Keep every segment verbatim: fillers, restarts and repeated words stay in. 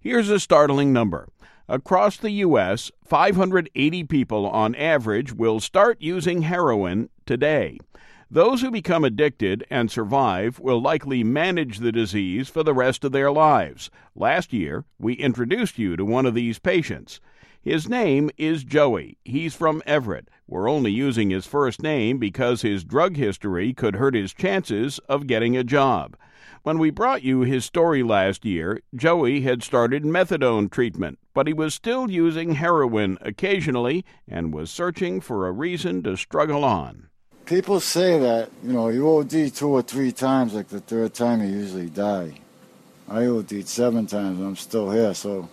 Here's a startling number. Across the U S, five hundred eighty people on average will start using heroin today. Those who become addicted and survive will likely manage the disease for the rest of their lives. Last year, we introduced you to one of these patients. His name is Joey. He's from Everett. We're only using his first name because his drug history could hurt his chances of getting a job. When we brought you his story last year, Joey had started methadone treatment, but he was still using heroin occasionally and was searching for a reason to struggle on. People say that, you know, you O D two or three times, like the third time you usually die. I O D'd seven times and I'm still here, so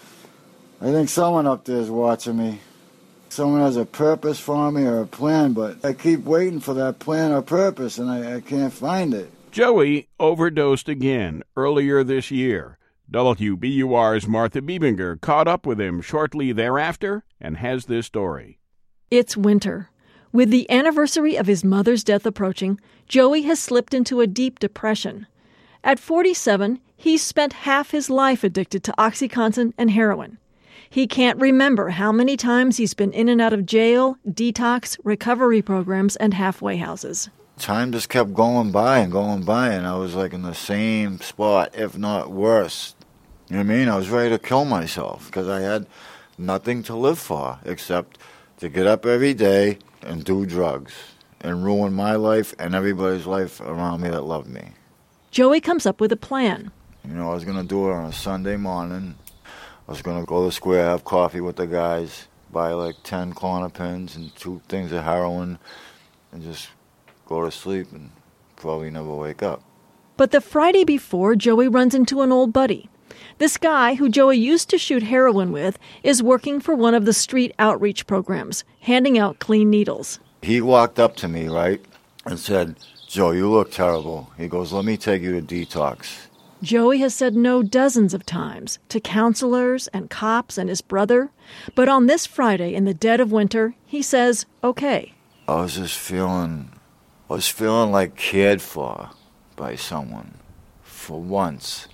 I think someone up there is watching me. Someone has a purpose for me or a plan, but I keep waiting for that plan or purpose, and I, I can't find it. Joey overdosed again earlier this year. W B U R's Martha Biebinger caught up with him shortly thereafter and has this story. It's winter. With the anniversary of his mother's death approaching, Joey has slipped into a deep depression. At forty-seven, he's spent half his life addicted to OxyContin and heroin. He can't remember how many times he's been in and out of jail, detox, recovery programs, and halfway houses. Time just kept going by and going by, and I was like in the same spot, if not worse. You know what I mean? I was ready to kill myself because I had nothing to live for except to get up every day and do drugs and ruin my life and everybody's life around me that loved me. Joey comes up with a plan. You know, I was going to do it on a Sunday morning. I was going to go to the square, have coffee with the guys, buy like ten Klonopins and two things of heroin, and just go to sleep and probably never wake up. But the Friday before, Joey runs into an old buddy. This guy, who Joey used to shoot heroin with, is working for one of the street outreach programs, handing out clean needles. He walked up to me, right, and said, "Joe, you look terrible." He goes, "Let me take you to detox." Joey has said no dozens of times to counselors and cops and his brother. But on this Friday, in the dead of winter, he says, okay. I was just feeling, I was feeling like cared for by someone for once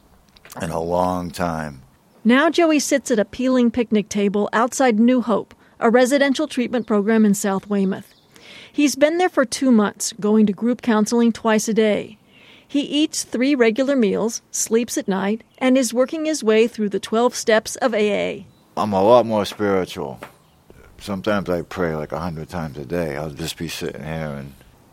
in a long time. Now Joey sits at a peeling picnic table outside New Hope, a residential treatment program in South Weymouth. He's been there for two months, going to group counseling twice a day. He eats three regular meals, sleeps at night, and is working his way through the twelve steps of A A. I'm a lot more spiritual. Sometimes I pray like a hundred times a day. I'll just be sitting here and...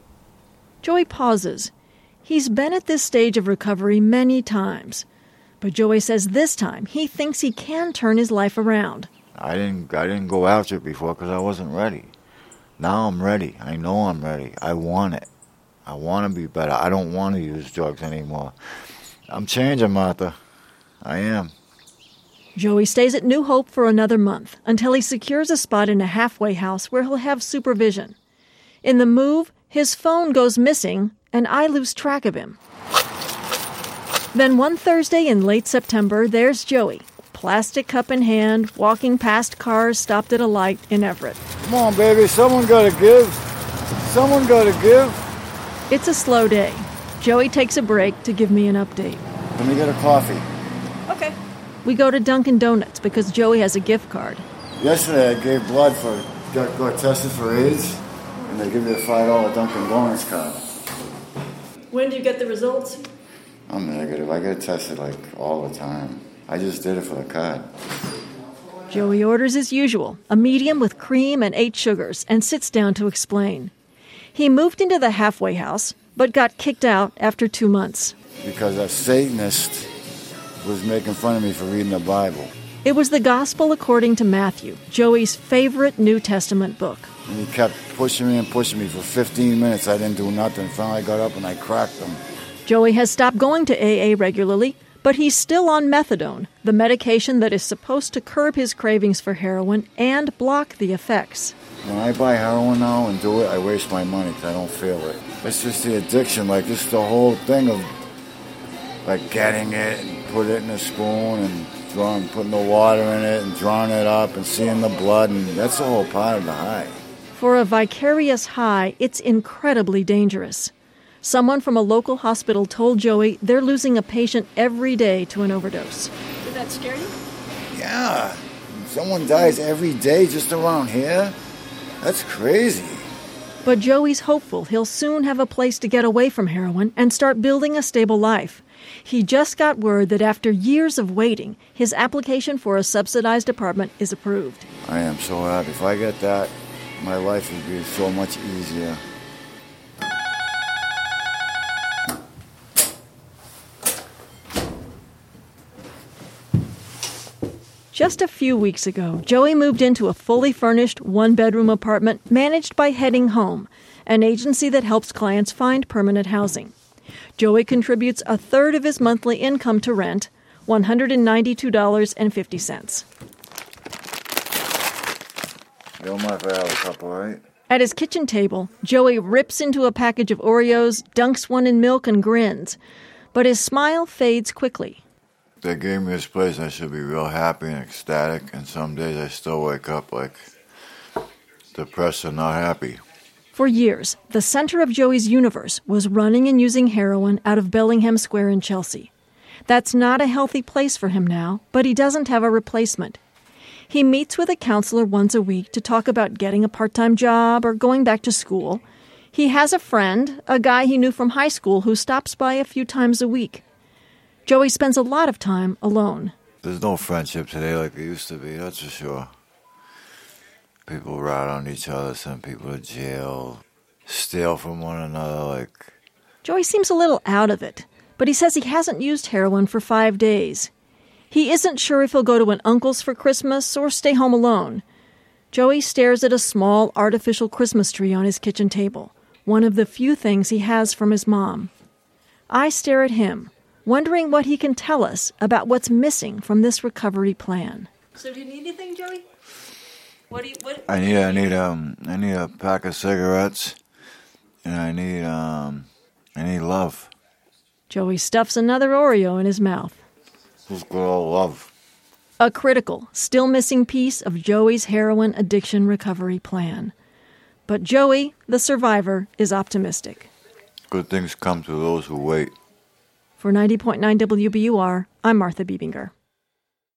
Joey pauses. He's been at this stage of recovery many times. But Joey says this time he thinks he can turn his life around. I didn't, I didn't go after it before because I wasn't ready. Now I'm ready. I know I'm ready. I want it. I want to be better. I don't want to use drugs anymore. I'm changing, Martha. I am. Joey stays at New Hope for another month until he secures a spot in a halfway house where he'll have supervision. In the move, his phone goes missing and I lose track of him. Then one Thursday in late September, there's Joey, plastic cup in hand, walking past cars stopped at a light in Everett. Come on, baby. Someone got to give. Someone got to give. It's a slow day. Joey takes a break to give me an update. Let me get a coffee. Okay. We go to Dunkin' Donuts because Joey has a gift card. Yesterday I gave blood for, got, got tested for AIDS, and they give you a five dollar Dunkin' Donuts card. When do you get the results? I'm negative. I get tested like all the time. I just did it for the card. Joey orders as usual, a medium with cream and eight sugars, and sits down to explain. He moved into the halfway house, but got kicked out after two months. Because a Satanist was making fun of me for reading the Bible. It was the Gospel according to Matthew, Joey's favorite New Testament book. And he kept pushing me and pushing me for fifteen minutes. I didn't do nothing. Finally I got up and I cracked him. Joey has stopped going to A A regularly, but he's still on methadone, the medication that is supposed to curb his cravings for heroin and block the effects. When I buy heroin now and do it, I waste my money because I don't feel it. It's just the addiction, like just the whole thing of like getting it and put it in a spoon and drawing, putting the water in it and drawing it up and seeing the blood, and that's the whole part of the high. For a vicarious high, it's incredibly dangerous. Someone from a local hospital told Joey they're losing a patient every day to an overdose. that scare you? Yeah. Someone dies every day just around here? That's crazy. But Joey's hopeful he'll soon have a place to get away from heroin and start building a stable life. He just got word that after years of waiting, his application for a subsidized apartment is approved. I am so happy. If I get that, my life would be so much easier. Just a few weeks ago, Joey moved into a fully furnished one-bedroom apartment managed by Heading Home, an agency that helps clients find permanent housing. Joey contributes a third of his monthly income to rent, one hundred ninety-two dollars and fifty cents. You don't mind if I have a couple, right? At his kitchen table, Joey rips into a package of Oreos, dunks one in milk, and grins. But his smile fades quickly. They gave me this place, I should be real happy and ecstatic, and some days I still wake up like depressed and not happy. For years, the center of Joey's universe was running and using heroin out of Bellingham Square in Chelsea. That's not a healthy place for him now, but he doesn't have a replacement. He meets with a counselor once a week to talk about getting a part-time job or going back to school. He has a friend, a guy he knew from high school, who stops by a few times a week. Joey spends a lot of time alone. There's no friendship today like there used to be, that's for sure. People rat on each other, send people to jail, steal from one another, like... Joey seems a little out of it, but he says he hasn't used heroin for five days. He isn't sure if he'll go to an uncle's for Christmas or stay home alone. Joey stares at a small artificial Christmas tree on his kitchen table, one of the few things he has from his mom. I stare at him, wondering what he can tell us about what's missing from this recovery plan. So do you need anything, Joey? What do you, what, I need, I need, um, I need a pack of cigarettes, and I need, um, I need love. Joey stuffs another Oreo in his mouth. Who's good old love? A critical, still missing piece of Joey's heroin addiction recovery plan. But Joey, the survivor, is optimistic. Good things come to those who wait. For ninety point nine W B U R, I'm Martha Biebinger.